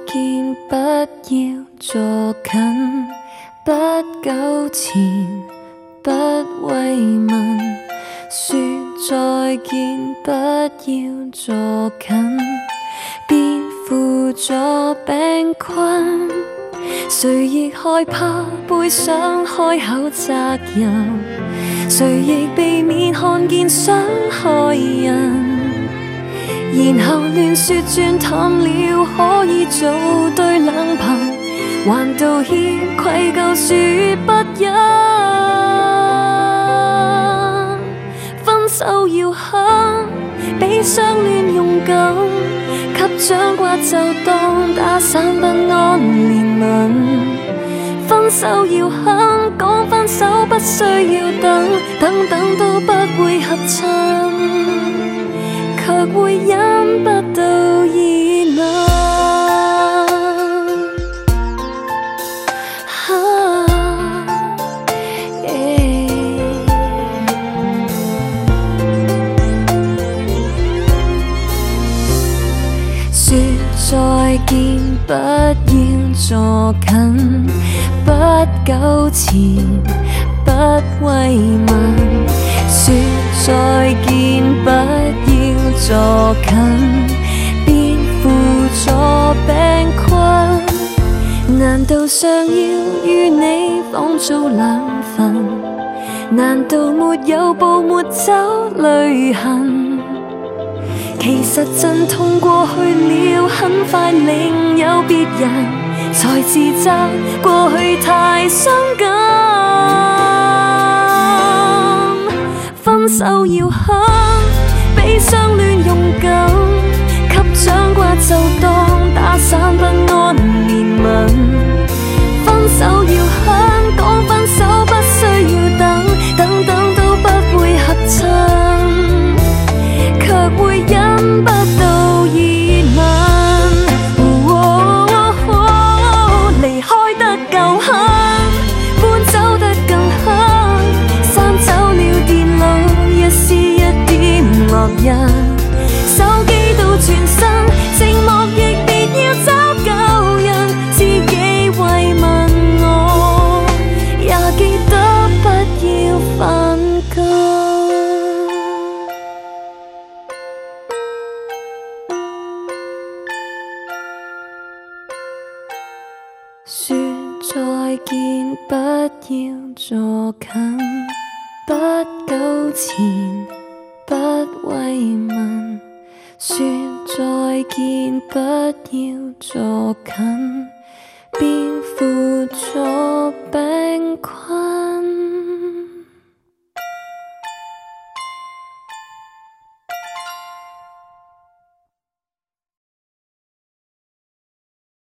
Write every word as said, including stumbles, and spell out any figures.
見，不要坐近，不糾纏，不慰問，說再見，不要坐近，別扶助病困。誰亦害怕背上開口責任，誰亦避免看見傷害人，然後亂說轉淡了，可以做對冷朋，還道歉愧疚說不忍。分手要狠，比相戀勇敢，給掌摑就當打散不安憐憫。分手要狠，講分手不需要等，等等都不會合襯，卻會忍不到疑問。說再見，不要坐近，不糾纏，不慰問。說再見，不要坐近，別扶助病困。難道尚要與你仿造兩份？難道沒有步沒走淚痕？其實陣痛過去了，很快另有別人，才自責過去太傷感。分手要狠，比相戀勇敢，給掌摑就當打散不安憐憫。分手要狠，講分手不需要等，等等都不會合襯，卻會忍不到疑問。離開得夠狠，搬走得更狠，刪走了電腦，一絲一點烙印，手機到全身，寂寞亦別要找舊人，自己慰問我，也記得不要犯禁。說再見，不要坐近，不糾纏，不慰問。說再見，不要坐近。